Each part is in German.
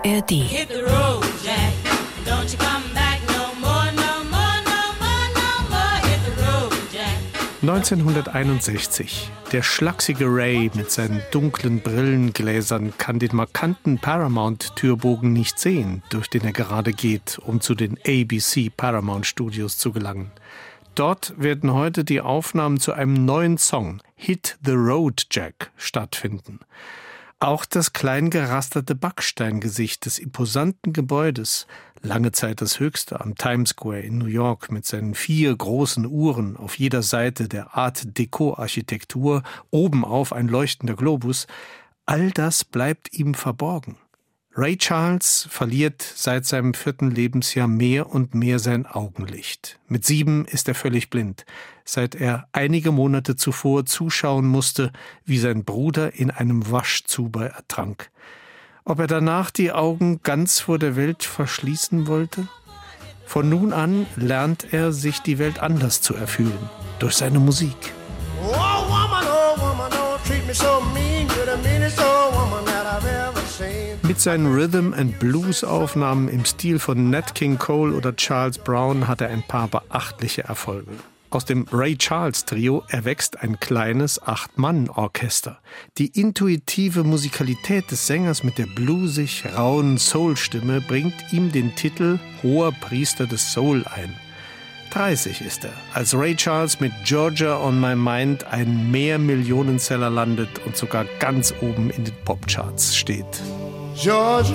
ARD. Hit the road, Jack. Don't you come back no more, no more, no more, no more. Hit the road, Jack. 1961. Der schlachsige Ray mit seinen dunklen Brillengläsern kann den markanten Paramount-Türbogen nicht sehen, durch den er gerade geht, um zu den ABC Paramount Studios zu gelangen. Dort werden heute die Aufnahmen zu einem neuen Song, Hit the Road, Jack, stattfinden. Auch das klein gerasterte Backsteingesicht des imposanten Gebäudes, lange Zeit das höchste am Times Square in New York mit seinen 4 großen Uhren auf jeder Seite der Art-Deco-Architektur, obenauf ein leuchtender Globus, all das bleibt ihm verborgen. Ray Charles verliert seit seinem 4. Lebensjahr mehr und mehr sein Augenlicht. Mit 7 ist er völlig blind, seit er einige Monate zuvor zuschauen musste, wie sein Bruder in einem Waschzuber ertrank. Ob er danach die Augen ganz vor der Welt verschließen wollte? Von nun an lernt er, sich die Welt anders zu erfühlen, durch seine Musik. Oh woman, don't treat me so mean. You're the meanest old woman that I've ever seen. Mit seinen Rhythm-and-Blues-Aufnahmen im Stil von Nat King Cole oder Charles Brown hat er ein paar beachtliche Erfolge. Aus dem Ray Charles Trio erwächst ein kleines 8-Mann-Orchester. Die intuitive Musikalität des Sängers mit der bluesig rauen Soul-Stimme bringt ihm den Titel Hoher Priester des Soul ein. 30 ist er, als Ray Charles mit Georgia on My Mind einen Mehrmillionenseller landet und sogar ganz oben in den Popcharts steht. Georgia,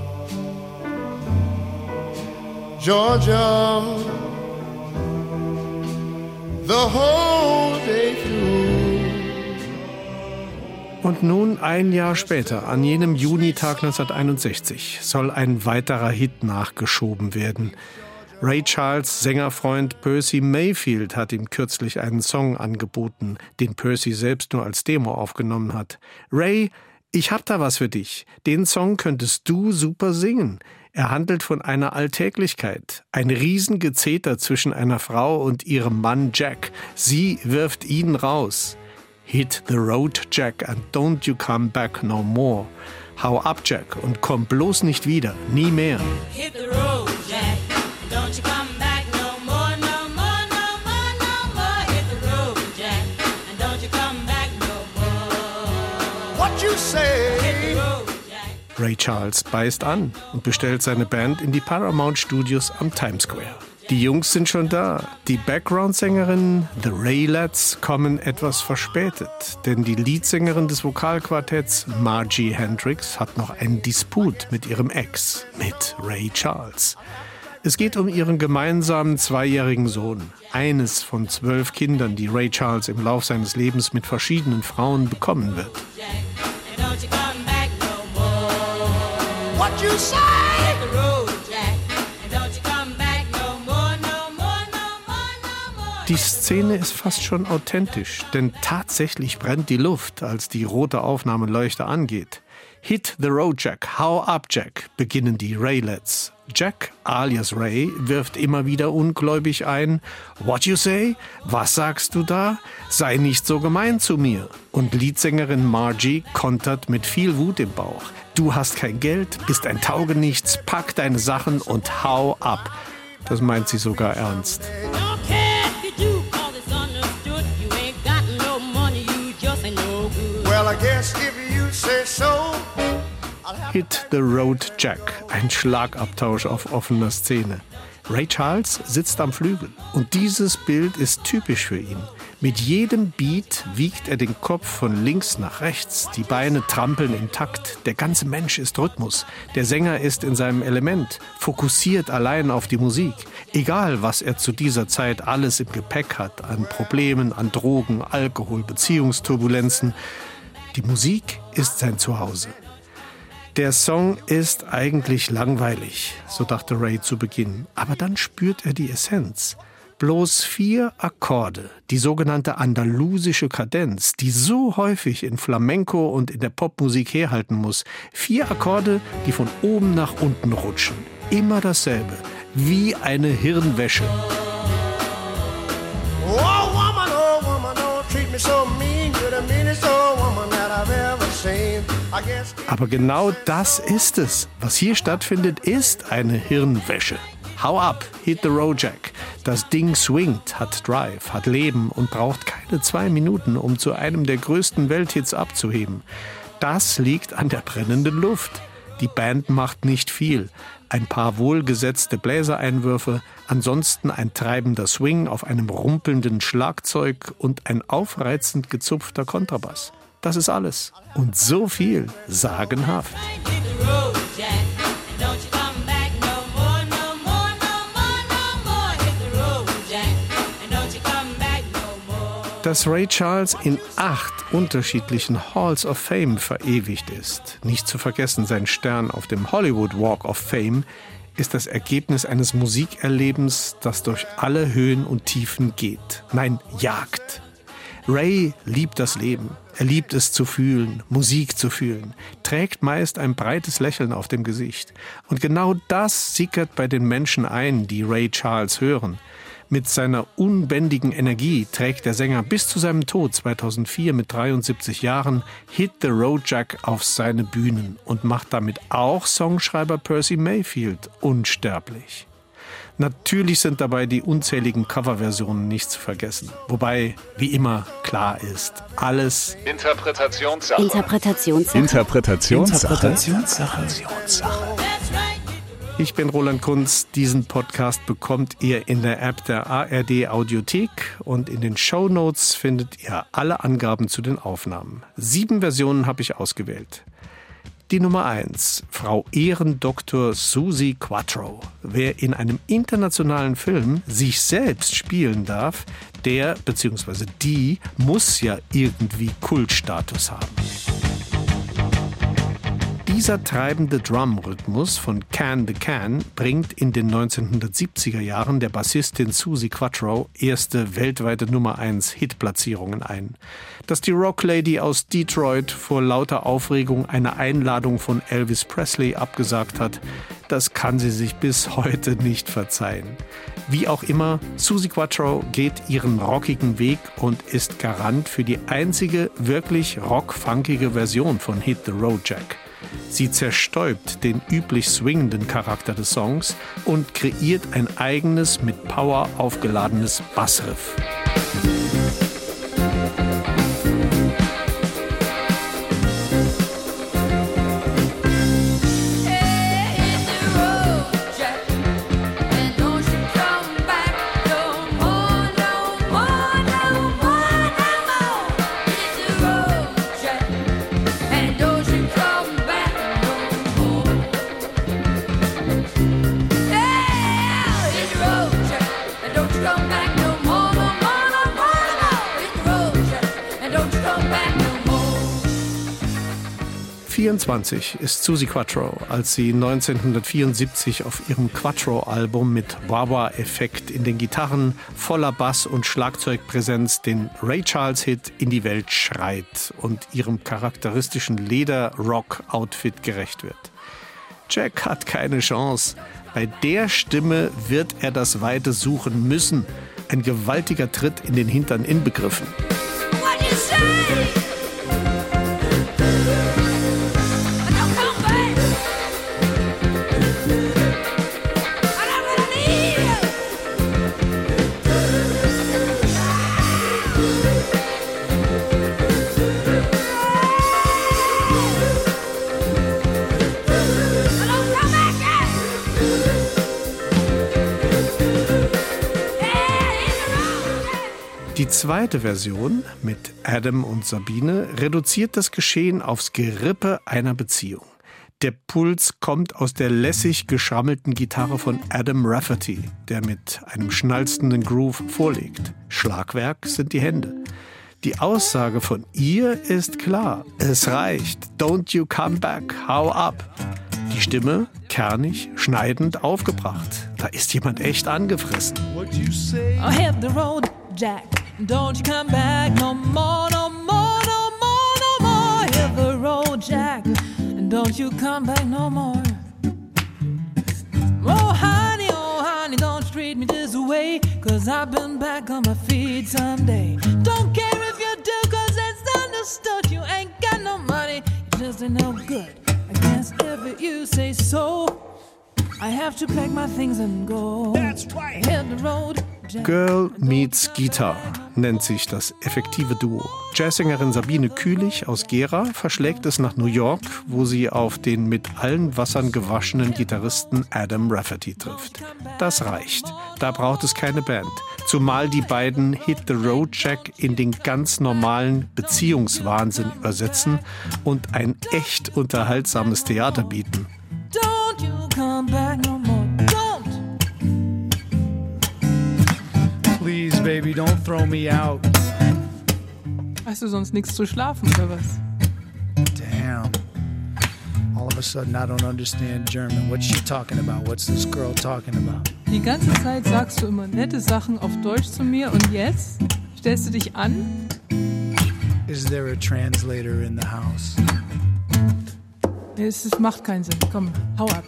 Georgia, the whole day through. Und nun, ein Jahr später, an jenem Junitag 1961, soll ein weiterer Hit nachgeschoben werden. Ray Charles' Sängerfreund Percy Mayfield hat ihm kürzlich einen Song angeboten, den Percy selbst nur als Demo aufgenommen hat. Ray, ich hab da was für dich. Den Song könntest du super singen. Er handelt von einer Alltäglichkeit. Ein Riesengezeter zwischen einer Frau und ihrem Mann Jack. Sie wirft ihn raus. Hit the road, Jack, and don't you come back no more. Hau ab, Jack, und komm bloß nicht wieder, nie mehr. Hit the road, Jack. Don't you come back no more, no more, no more, no more. Hit the road, Jack. And don't you come back no more. What you say? Hit the road, Jack. Ray Charles beißt an und bestellt seine Band in die Paramount Studios am Times Square. Die Jungs sind schon da. Die Background-Sängerinnen, The Raelettes, kommen etwas verspätet, denn die Leadsängerin des Vokalquartetts, Margie Hendricks, hat noch einen Disput mit ihrem Ex, mit Ray Charles. Es geht um ihren gemeinsamen 2-jährigen Sohn, eines von 12 Kindern, die Ray Charles im Lauf seines Lebens mit verschiedenen Frauen bekommen wird. Don't you come back no more. What you say? Hit the road, Jack. And don't you come back no more, no more, no more, no more. Die Szene ist fast schon authentisch, denn tatsächlich brennt die Luft, als die rote Aufnahmeleuchte angeht. Hit the road, Jack, hau ab, Jack, beginnen die Raelettes. Jack, alias Ray, wirft immer wieder ungläubig ein: What you say? Was sagst du da? Sei nicht so gemein zu mir. Und Leadsängerin Margie kontert mit viel Wut im Bauch: Du hast kein Geld, bist ein Taugenichts, pack deine Sachen und hau ab. Das meint sie sogar ernst. Don't care if you do, 'cause it's understood. You ain't got no money, you just ain't no good. Well, I guess if you say so. Hit the road, Jack. Ein Schlagabtausch auf offener Szene. Ray Charles sitzt am Flügel und dieses Bild ist typisch für ihn. Mit jedem Beat wiegt er den Kopf von links nach rechts, die Beine trampeln im Takt, der ganze Mensch ist Rhythmus, der Sänger ist in seinem Element, fokussiert allein auf die Musik. Egal, was er zu dieser Zeit alles im Gepäck hat, an Problemen, an Drogen, Alkohol, Beziehungsturbulenzen. Die Musik ist sein Zuhause. Der Song ist eigentlich langweilig, so dachte Ray zu Beginn. Aber dann spürt er die Essenz. Bloß 4 Akkorde, die sogenannte andalusische Kadenz, die so häufig in Flamenco und in der Popmusik herhalten muss. 4 Akkorde, die von oben nach unten rutschen. Immer dasselbe, wie eine Hirnwäsche. Oh woman, don't treat me so mean. You're the meanest old woman that I've ever seen. Aber genau das ist es. Was hier stattfindet, ist eine Hirnwäsche. Hau ab, hit the road, Jack. Das Ding swingt, hat Drive, hat Leben und braucht keine 2 Minuten, um zu einem der größten Welthits abzuheben. Das liegt an der brennenden Luft. Die Band macht nicht viel. Ein paar wohlgesetzte Bläsereinwürfe, ansonsten ein treibender Swing auf einem rumpelnden Schlagzeug und ein aufreizend gezupfter Kontrabass. Das ist alles. Und so viel sagenhaft. Dass Ray Charles in 8 unterschiedlichen Halls of Fame verewigt ist, nicht zu vergessen sein Stern auf dem Hollywood Walk of Fame, ist das Ergebnis eines Musikerlebens, das durch alle Höhen und Tiefen geht. Nein, jagt. Ray liebt das Leben. Er liebt es zu fühlen, Musik zu fühlen, trägt meist ein breites Lächeln auf dem Gesicht. Und genau das sickert bei den Menschen ein, die Ray Charles hören. Mit seiner unbändigen Energie trägt der Sänger bis zu seinem Tod 2004 mit 73 Jahren Hit the Road Jack auf seine Bühnen und macht damit auch Songschreiber Percy Mayfield unsterblich. Natürlich sind dabei die unzähligen Coverversionen nicht zu vergessen. Wobei, wie immer, klar ist, alles Interpretationssache. Ich bin Roland Kunz. Diesen Podcast bekommt ihr in der App der ARD Audiothek und in den Shownotes findet ihr alle Angaben zu den Aufnahmen. 7 Versionen habe ich ausgewählt. Die Nummer 1, Frau Ehrendoktor Suzi Quatro. Wer in einem internationalen Film sich selbst spielen darf, der bzw. die muss ja irgendwie Kultstatus haben. Dieser treibende Drum-Rhythmus von Can the Can bringt in den 1970er Jahren der Bassistin Suzi Quatro erste weltweite Nummer 1 Hitplatzierungen ein. Dass die Rocklady aus Detroit vor lauter Aufregung eine Einladung von Elvis Presley abgesagt hat, das kann sie sich bis heute nicht verzeihen. Wie auch immer, Suzi Quatro geht ihren rockigen Weg und ist Garant für die einzige wirklich rock-funkige Version von Hit the Road Jack. Sie zerstäubt den üblich swingenden Charakter des Songs und kreiert ein eigenes, mit Power aufgeladenes Bassriff. Come back no more, no more, no more, no more. Hit the road, Jack, and don't you come back no more. 24 ist Suzi Quatro, als sie 1974 auf ihrem Quatro-Album mit Wah-Wah-Effekt in den Gitarren, voller Bass- und Schlagzeugpräsenz den Ray Charles-Hit in die Welt schreit und ihrem charakteristischen Leder-Rock-Outfit gerecht wird. Jack hat keine Chance. Bei der Stimme wird er das Weite suchen müssen. Ein gewaltiger Tritt in den Hintern inbegriffen. What you say? Don't come back. I don't wanna leave you. Don't come back yet. Die zweite Version mit Adam und Sabine reduziert das Geschehen aufs Gerippe einer Beziehung. Der Puls kommt aus der lässig geschrammelten Gitarre von Adam Rafferty, der mit einem schnalzenden Groove vorlegt. Schlagwerk sind die Hände. Die Aussage von ihr ist klar. Es reicht. Don't you come back. Hau ab. Die Stimme, kernig, schneidend aufgebracht. Da ist jemand echt angefressen. Oh, hit the road, Jack. Don't you come back no more, no more, no more, no more. Hit the road, Jack. And don't you come back no more. Oh, honey, don't treat me this way. 'Cause I've been back on my feet someday. Don't care if you do, 'cause it's understood. You ain't got no money. You just ain't no good. I guess if you say so, I have to pack my things and go. That's right. Hit the road. Girl Meets Guitar nennt sich das effektive Duo. Jazzsängerin Sabine Kühlich aus Gera verschlägt es nach New York, wo sie auf den mit allen Wassern gewaschenen Gitarristen Adam Rafferty trifft. Das reicht. Da braucht es keine Band. Zumal die beiden Hit the Road Jack in den ganz normalen Beziehungswahnsinn übersetzen und ein echt unterhaltsames Theater bieten. Don't you come back no more. Please, baby, don't throw me out. Hast du sonst nichts zu schlafen oder was? Damn. All of a sudden, I don't understand German. What's she talking about? What's this girl talking about? Die ganze Zeit sagst du immer nette Sachen auf Deutsch zu mir und jetzt stellst du dich an? Is there a translator in the house? Es macht keinen Sinn. Komm, hau ab.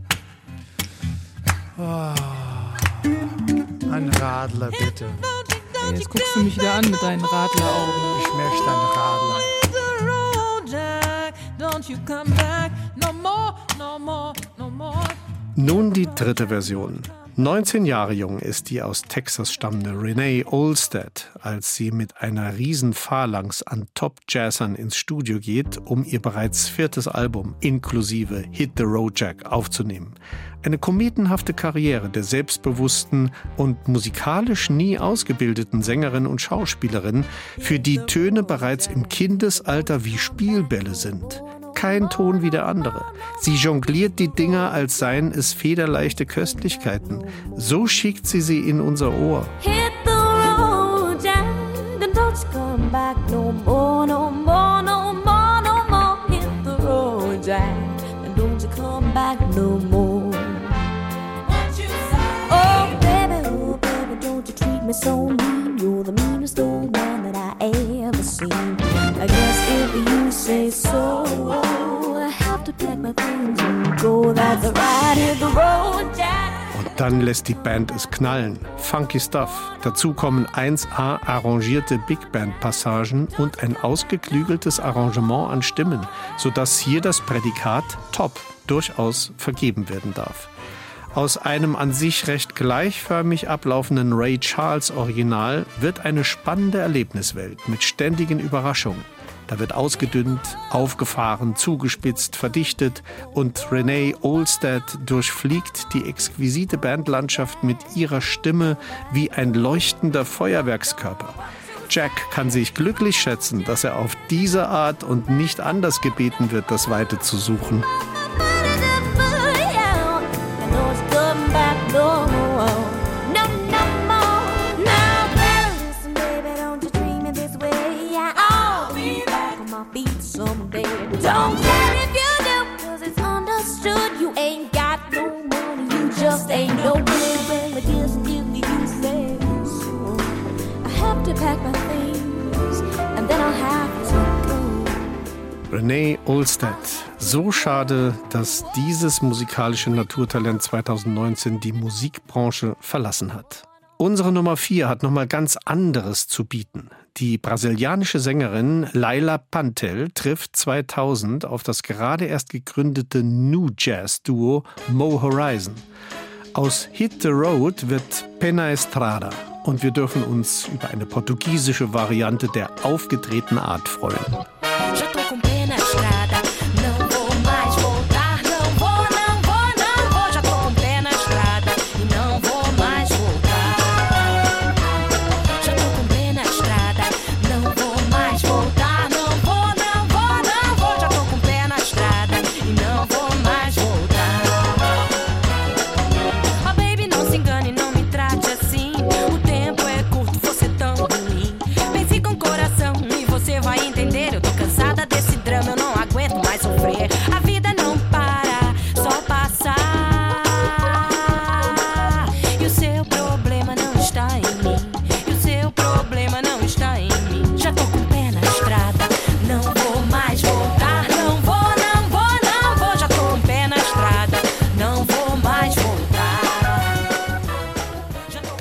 Ein Radler, bitte. Jetzt guckst du mich wieder an mit deinen Radleraugen. Ich möchte einen Radler. Hit the road, Jack. Don't you come back no more, no more, no more. Nun die dritte Version. 19 Jahre jung ist die aus Texas stammende Renee Olstead, als sie mit einer riesen Phalanx an Top-Jazzern ins Studio geht, um ihr bereits 4. Album inklusive Hit the Road Jack aufzunehmen. Eine kometenhafte Karriere der selbstbewussten und musikalisch nie ausgebildeten Sängerin und Schauspielerin, für die Töne bereits im Kindesalter wie Spielbälle sind. Kein Ton wie der andere. Sie jongliert die Dinger, als seien es federleichte Köstlichkeiten. So schickt sie in unser Ohr. Hit the road, Jack, and don't you come back no more, no more, no more, no more. Hit the road, Jack, and don't you come back no more. Oh baby, don't you treat me so mean. You're the meanest old man that I ever seen. I guess if you say so, I have to pack my things and go. That's right, hit the road, Jack. Und dann lässt die Band es knallen. Funky Stuff. Dazu kommen 1A arrangierte Big Band Passagen und ein ausgeklügeltes Arrangement an Stimmen, sodass hier das Prädikat Top durchaus vergeben werden darf. Aus einem an sich recht gleichförmig ablaufenden Ray Charles Original wird eine spannende Erlebniswelt mit ständigen Überraschungen. Da wird ausgedünnt, aufgefahren, zugespitzt, verdichtet und Renee Olstead durchfliegt die exquisite Bandlandschaft mit ihrer Stimme wie ein leuchtender Feuerwerkskörper. Jack kann sich glücklich schätzen, dass er auf diese Art und nicht anders gebeten wird, das Weite zu suchen. Don't care if you do, 'cause it's understood. You ain't got no money, you just ain't no good. Well, I guess if you say so, I have to pack my things and then I'll have to go. Renee Olstead. So schade, dass dieses musikalische Naturtalent 2019 die Musikbranche verlassen hat. Unsere Nummer 4 hat nochmal ganz anderes zu bieten. Die brasilianische Sängerin Laila Pantel trifft 2000 auf das gerade erst gegründete New Jazz Duo Mo Horizon. Aus Hit the Road wird Pena Estrada und wir dürfen uns über eine portugiesische Variante der aufgedrehten Art freuen. Já tô com pé na estrada, não vou mais voltar, não vou, não vou, não vou. Já tô com pé na estrada e não vou mais voltar. Já tô com pé na estrada, não vou mais voltar, não vou, não vou, não vou. Já tô com pé na estrada e não vou mais voltar. Oh baby, não se engane, não me trate assim. O tempo é curto, você tão ruim. Pense com coração e você vai entender. Eu tô cansada desse drama, eu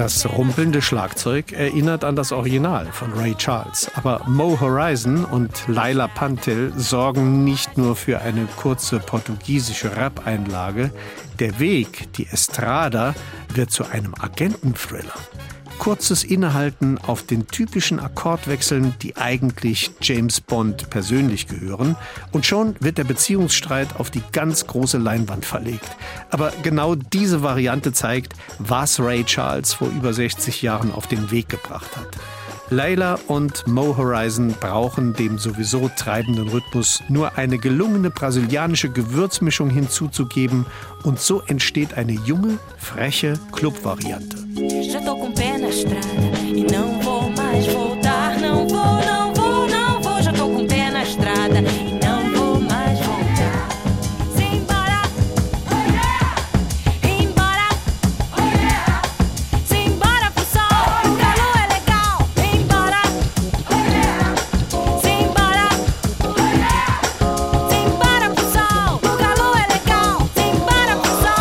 Das rumpelnde Schlagzeug erinnert an das Original von Ray Charles. Aber Mo Horizon und Laila Pantel sorgen nicht nur für eine kurze portugiesische Rap-Einlage. Der Weg, die Estrada, wird zu einem Agenten-Thriller. Kurzes Innehalten auf den typischen Akkordwechseln, die eigentlich James Bond persönlich gehören. Und schon wird der Beziehungsstreit auf die ganz große Leinwand verlegt. Aber genau diese Variante zeigt, was Ray Charles vor über 60 Jahren auf den Weg gebracht hat. Laila und Mo Horizon brauchen dem sowieso treibenden Rhythmus nur eine gelungene brasilianische Gewürzmischung hinzuzugeben und so entsteht eine junge, freche Club-Variante. Já tô com pé na estrada e não vou mais voltar. Não vou, não vou, não vou. Já tô com pé na estrada e não vou mais voltar. Simbora, oh yeah! Embora, oh yeah! Simbora pro sol, o calor é legal. Embora, oh yeah! Simbora, oh yeah! Simbora pro sol, o calor é legal. Simbora pro sol.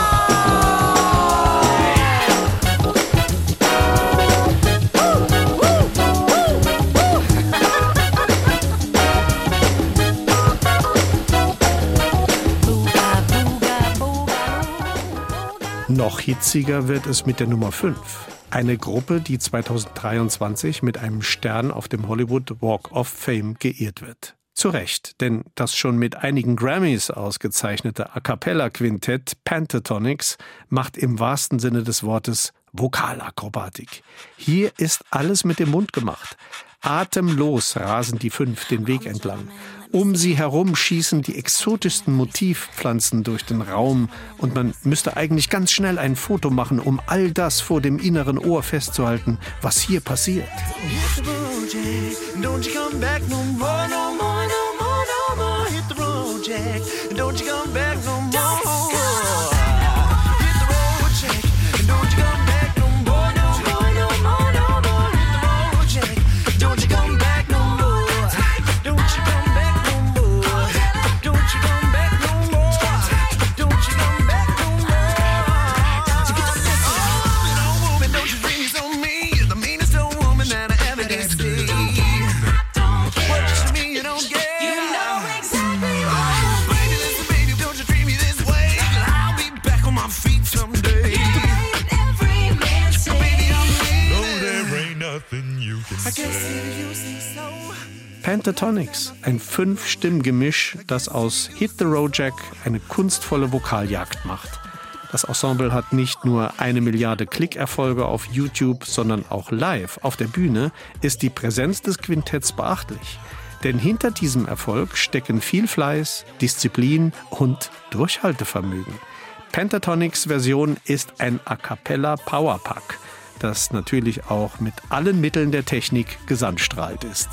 Noch hitziger wird es mit der Nummer 5. Eine Gruppe, die 2023 mit einem Stern auf dem Hollywood Walk of Fame geehrt wird. Zu Recht, denn das schon mit einigen Grammys ausgezeichnete A-Cappella-Quintett Pentatonix macht im wahrsten Sinne des Wortes Vokalakrobatik. Hier ist alles mit dem Mund gemacht. Atemlos rasen die 5 den Weg entlang. Um sie herum schießen die exotischsten Motivpflanzen durch den Raum und man müsste eigentlich ganz schnell ein Foto machen, um all das vor dem inneren Ohr festzuhalten, was hier passiert. Hit the road, Jack. Don't you come back no more, no more, no more, no more. Hit the road, Jack. Don't you come back no more. Hit the road, Jack. Don't you come back no more, no more, no more, no more. Hit the road, Jack. Don't you come back no more. Don't you come back no more. Don't you come back no more. Don't you come back no more. Oh, woman, don't you bring this on me. You're the meanest old woman that I ever did see. What you mean you don't get? You know exactly why. Baby, listen, baby, don't you treat me this way. I'll be back on my feet someday. Every man says, baby, I'm leaving. No, there ain't nothing you can say. I guess if you say so. Pentatonix, ein 5-Stimm-Gemisch, das aus Hit the Road Jack eine kunstvolle Vokaljagd macht. Das Ensemble hat nicht nur 1 Milliarde Klickerfolge auf YouTube, sondern auch live auf der Bühne ist die Präsenz des Quintetts beachtlich. Denn hinter diesem Erfolg stecken viel Fleiß, Disziplin und Durchhaltevermögen. Pentatonix Version ist ein A-Cappella-Powerpack, das natürlich auch mit allen Mitteln der Technik gesandstrahlt ist.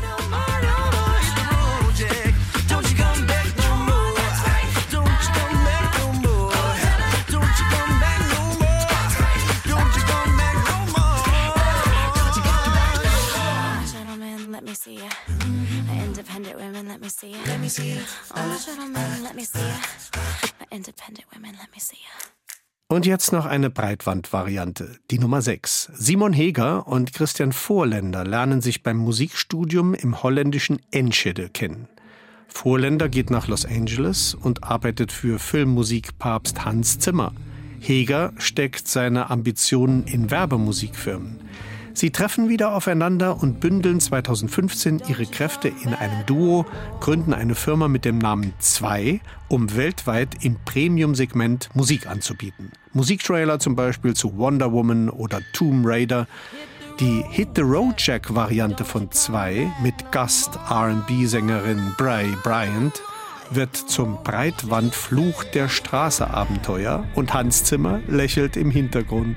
Let me see ya. Independent women, let me see ya. Let me see ya. Oh, gentlemen, let me see ya. Independent women, let me see ya. Und jetzt noch eine Breitwand-Variante, die Nummer 6. Simon Heger und Christian Voorländer lernen sich beim Musikstudium im holländischen Enschede kennen. Voorländer geht nach Los Angeles und arbeitet für Filmmusikpapst Hans Zimmer. Heger steckt seine Ambitionen in Werbemusikfirmen. Sie treffen wieder aufeinander und bündeln 2015 ihre Kräfte in einem Duo, gründen eine Firma mit dem Namen 2, um weltweit im Premium-Segment Musik anzubieten. Musiktrailer zum Beispiel zu Wonder Woman oder Tomb Raider. Die Hit the Road Jack-Variante von 2 mit Gast-R&B-Sängerin Bray Bryant wird zum Breitwand-Fluch der Straße-Abenteuer und Hans Zimmer lächelt im Hintergrund.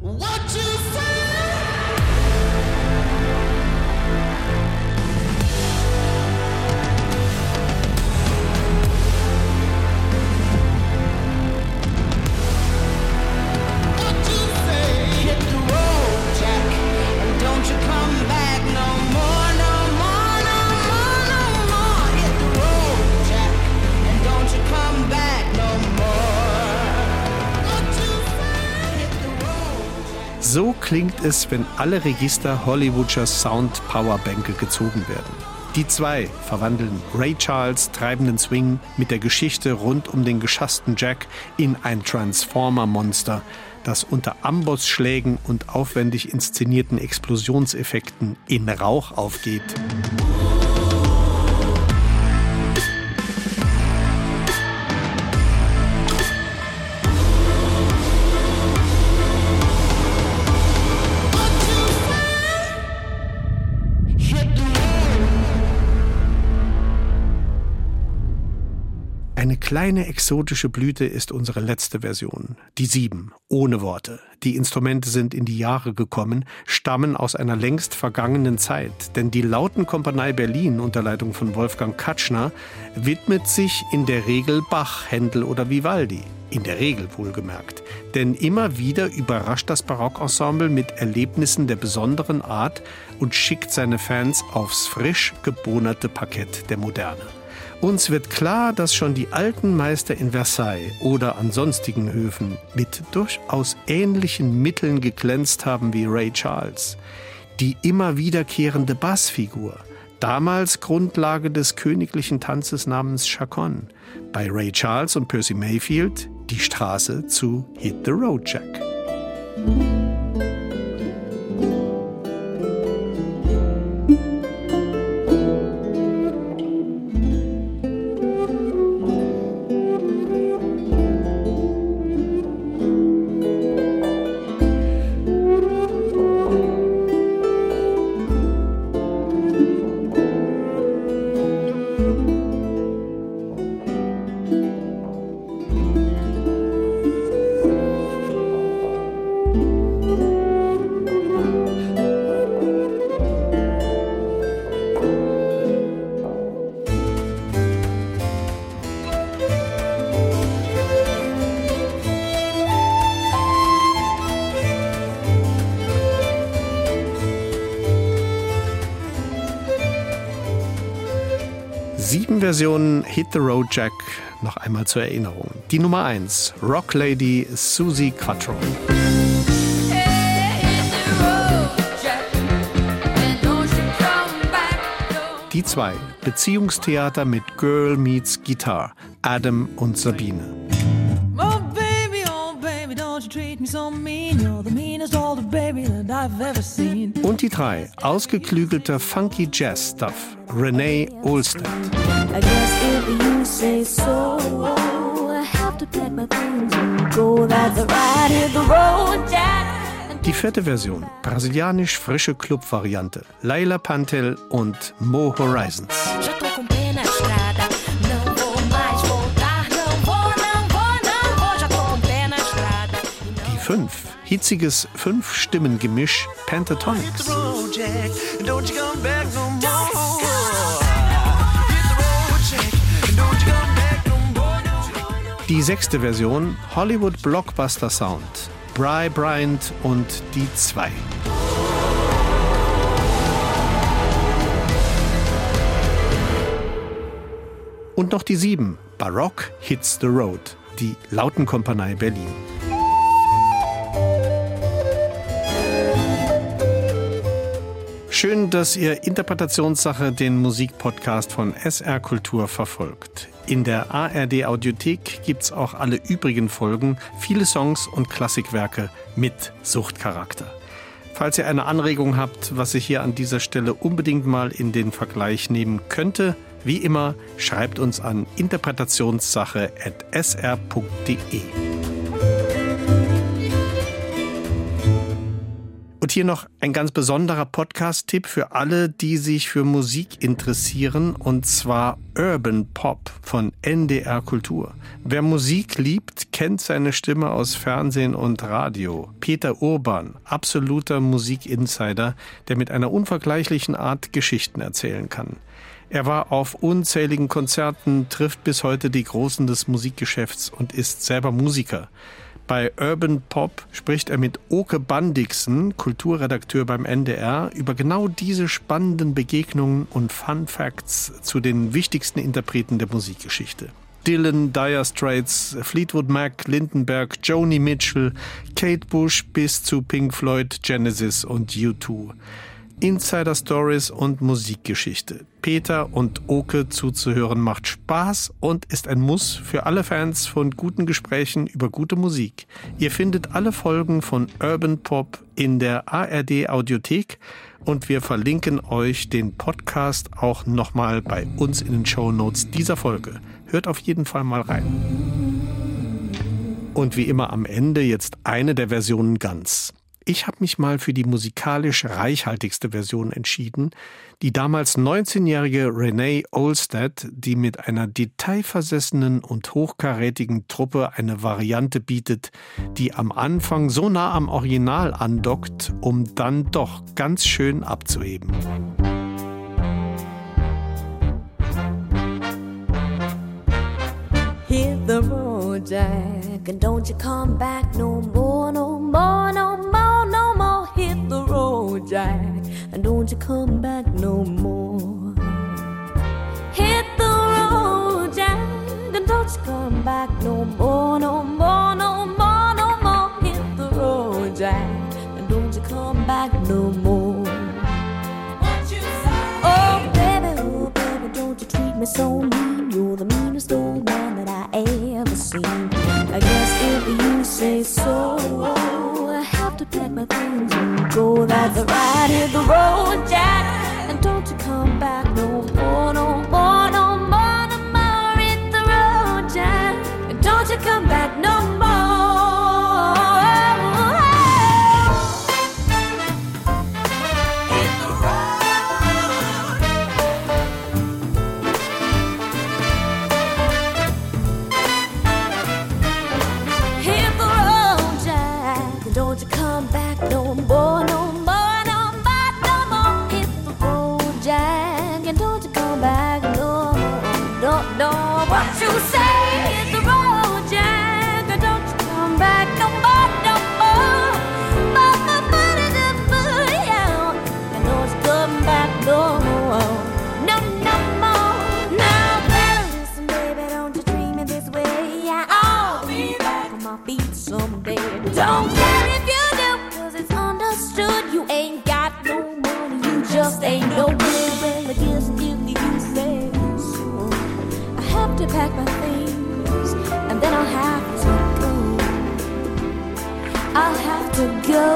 What you say? What you say? Hit the road, Jack, and don't you come back no more, no more, no more, no more. Hit the road, Jack, and don't you come back no more. What you say? Hit the road, Jack. So klingt es, wenn alle Register Hollywoodscher Sound-Powerbänke gezogen werden. Die zwei verwandeln Ray Charles' treibenden Swing mit der Geschichte rund um den geschassten Jack in ein Transformer-Monster, das unter Ambossschlägen und aufwendig inszenierten Explosionseffekten in Rauch aufgeht. Eine kleine exotische Blüte ist unsere letzte Version, die 7, ohne Worte. Die Instrumente sind in die Jahre gekommen, stammen aus einer längst vergangenen Zeit, denn die Lautenkompanie Berlin unter Leitung von Wolfgang Katschner widmet sich in der Regel Bach, Händel oder Vivaldi. In der Regel wohlgemerkt. Denn immer wieder überrascht das Barockensemble mit Erlebnissen der besonderen Art und schickt seine Fans aufs frisch gebonerte Parkett der Moderne. Uns wird klar, dass schon die alten Meister in Versailles oder an sonstigen Höfen mit durchaus ähnlichen Mitteln geglänzt haben wie Ray Charles. Die immer wiederkehrende Bassfigur, damals Grundlage des königlichen Tanzes namens Chaconne. Bei Ray Charles und Percy Mayfield die Straße zu Hit the Road Jack. Versionen Hit the Road Jack noch einmal zur Erinnerung. Die Nummer 1, Rock Lady Suzi Quatro. Die 2, Beziehungstheater mit Girl Meets Guitar, Adam und Sabine. Oh baby, don't you treat me so mean. You're the meanest older baby that I've ever seen. Und die 3, ausgeklügelter Funky Jazz-Stuff, Renee Olstead. I guess if you say so, I have to pack my things and go. That's right, hit the road, Jack. Die 4. Version, brasilianisch frische Club-Variante, Laila Pantel und Mo Horizons. Já tô com pé na estrada, não vou mais voltar, não vou, já tô com pé na estrada. Die 5, hitziges 5-Stimmen-Gemisch Pentatonics. Road, Jack, don't you come back no more. Die 6. Version, Hollywood Blockbuster Sound, Bry Bryant und die 2. Und noch die 7, Baroque Hits the Road, die Lautenkompanie Berlin. Schön, dass ihr Interpretationssache den Musikpodcast von SR Kultur verfolgt. In der ARD Audiothek gibt's auch alle übrigen Folgen, viele Songs und Klassikwerke mit Suchtcharakter. Falls ihr eine Anregung habt, was ich hier an dieser Stelle unbedingt mal in den Vergleich nehmen könnte, wie immer, schreibt uns an interpretationssache@sr.de. Und hier noch ein ganz besonderer Podcast-Tipp für alle, die sich für Musik interessieren, und zwar Urban Pop von NDR Kultur. Wer Musik liebt, kennt seine Stimme aus Fernsehen und Radio. Peter Urban, absoluter Musikinsider, der mit einer unvergleichlichen Art Geschichten erzählen kann. Er war auf unzähligen Konzerten, trifft bis heute die Großen des Musikgeschäfts und ist selber Musiker. Bei Urban Pop spricht er mit Oke Bandixen, Kulturredakteur beim NDR, über genau diese spannenden Begegnungen und Fun Facts zu den wichtigsten Interpreten der Musikgeschichte. Dylan, Dire Straits, Fleetwood Mac, Lindenberg, Joni Mitchell, Kate Bush bis zu Pink Floyd, Genesis und U2. Insider-Stories und Musikgeschichte. Peter und Oke zuzuhören macht Spaß und ist ein Muss für alle Fans von guten Gesprächen über gute Musik. Ihr findet alle Folgen von Urban Pop in der ARD Audiothek und wir verlinken euch den Podcast auch nochmal bei uns in den Shownotes dieser Folge. Hört auf jeden Fall mal rein. Und wie immer am Ende jetzt eine der Versionen ganz. Ich habe mich mal für die musikalisch reichhaltigste Version entschieden, die damals 19-jährige Renee Olstead, die mit einer detailversessenen und hochkarätigen Truppe eine Variante bietet, die am Anfang so nah am Original andockt, um dann doch ganz schön abzuheben. Hit the road, Jack, and don't you come back no more, no more, no more, no more. Hit the road, Jack, and don't you come back no more. Hit the road, Jack, and don't you come back no more, no more, no more, no more. Hit the road, Jack, and don't you come back no more. What you say? Oh baby, don't you treat me so mean. You're the meanest old man that I ever seen. I guess if you say so, I have to pack my things and go. That's right, hit the road, Jack, and don't you come back no more, no more, no more, no more. Hit the road, Jack, and don't you come back no more. Hit the road. Hit the road, Jack, and don't you come back no more, no more, no more, no more. Hit the road, Jack, and don't you come back no more, no, no. What you say? Hit the road, Jack, and don't you come back no more, no more. Yeah, and don't you come back no more, no, no more. Now better listen, baby, don't you treat me this way. Yeah, I'll be back on my feet someday. Don't care if you do, 'cause it's understood you ain't got no money, you just ain't no good. Well, I guess if you say so, I have to pack my things, and then I'll have to go. I'll have to go.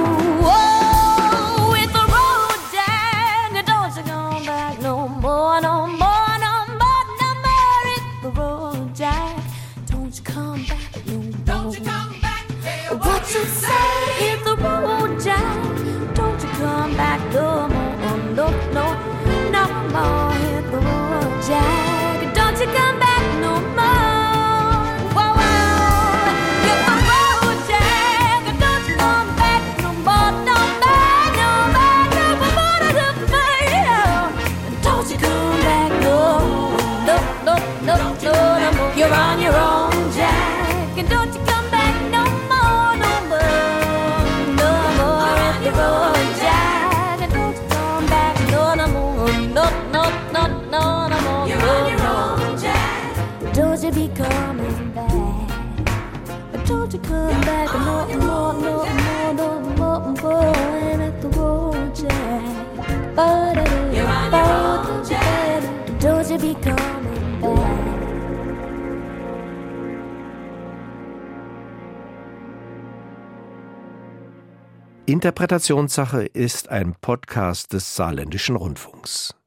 Oh, hit the road, Jack, and don't you come back no more, no more, no more, no more. Hit the road, Jack, don't you come back no more. Don't you come back. What you say? Hit the road, Jack, don't you come back no more, no, no, no more. Hit the road, Jack, don't you come back no more. Whoa, whoa. Hit the road, Jack, don't you come back no more, no more, no more, no more, no more, yeah. Don't you come back no, no, no, no, no, no more. You're on your own, Jack, and don't you come back no more, no more, no more. Hit the road, Jack, and don't you come back no, no more, no, no, no, no, no more. You're on your own, Jack. Don't you be coming back? Don't you come back no more, no more, no more, more. Hit the road, Jack. You're on your own, Jack. Don't you be coming back? Interpretationssache ist ein Podcast des Saarländischen Rundfunks.